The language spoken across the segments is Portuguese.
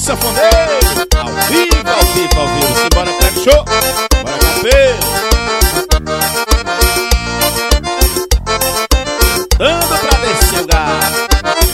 sanfoneiro, ao vivo, ao vivo, ao vivo. Simbora, pega o show, bora campeiro. Dando pra descer o gato.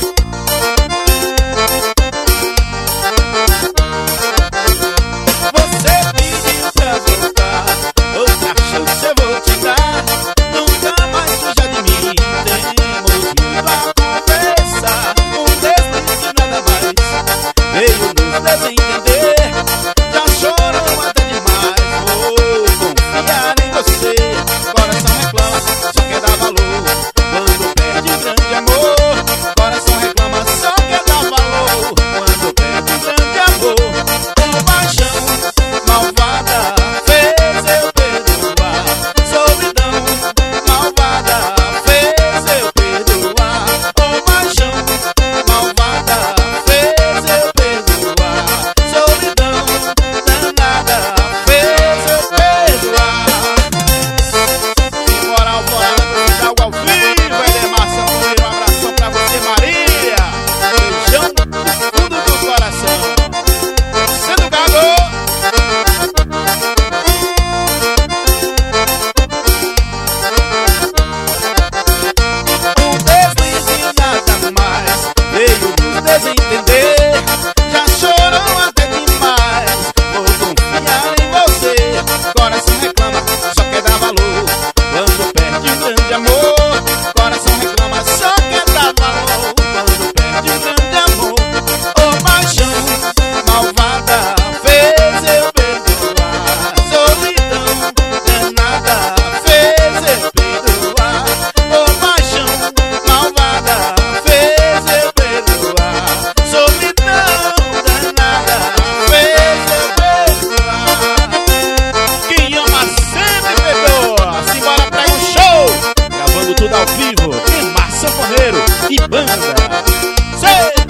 Você pediu pra voltar, outra chance eu vou te dar. Nunca mais fuja de mim, temos muito a conversar. Um deslize nada mais, veio nos desentender. Já chorou até demais, vou confiar em você. Coração reclama, só quer dar valor. Quando perde um grande amor, coração reclama, só quer dar valor. Quando perde um grande amor, uma paixão malvada fez eu perdoar. Solidão malvada fez eu perdoar. Uma paixão malvada fez eu perdoar. Solidão danada fez eu perdoar. Simbora, alvorada, algo ao vivo, Edemar Sanfoneiro, um abração pra você, Maria. Beijão no fundo do coração. Sendo gago. Um deslize nada mais, veio nos desentender. Já chorou até demais, vou confiar em você. Coração reclama, só quer dar valor. Quando perde um grande amor, coração reclama, só quer dar valor. Quando perde um grande amor, ô paixão malvada fez eu perdoar. Solidão danada fez eu perdoar. Ô paixão malvada fez eu perdoar. Solidão danada fez eu perdoar. Quem ama sempre perdoa. Simbora, prega um show, gravando tudo ao vivo. Edemar Sanfoneiro e banda. Sei!